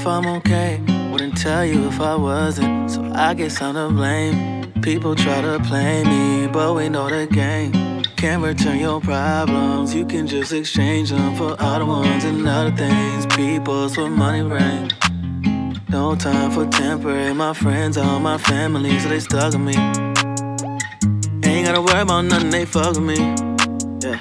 I'm okay. Wouldn't tell you if I wasn't, so I guess I'm to blame. People try to play me, but we know the game. Can't return your problems, you can just exchange them for other ones and other things. People's for money rain. No time for temporary, my friends are all my family, so they stuck with me. Ain't gotta worry about nothing, they fuck with me. Yeah.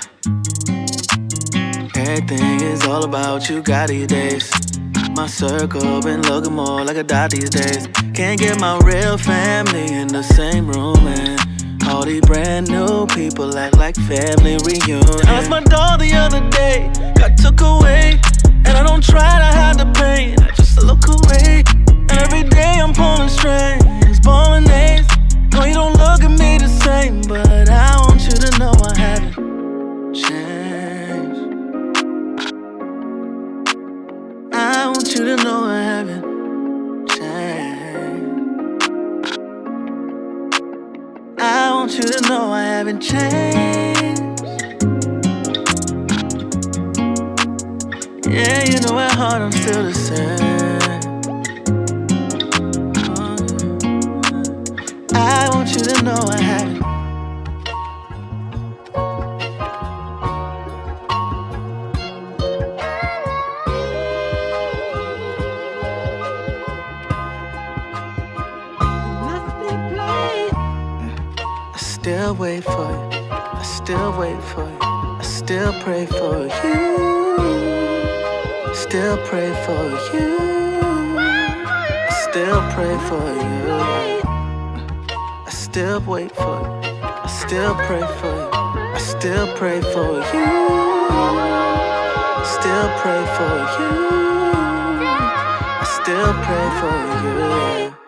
Everything is all about you got these days. My circle been looking more like a dot these days. Can't get my real family in the same room, and all these brand new people act like family reunion. I lost my dog the other day, got took away, and I don't try to hide the pain, I just look away. And every day I'm pulling strings, ballin' A's. No, you don't look at me the same, but I want you to know I haven't changed. I want you to know I haven't changed. I want you to know I haven't changed. Yeah, you know at heart I'm still the same. I want you to know I haven't. I still wait for you, I still wait for you, I still pray for you, still pray for you, I still pray for you, I still wait for you, I still pray for you, I still pray for you, still pray for you, I still pray for you.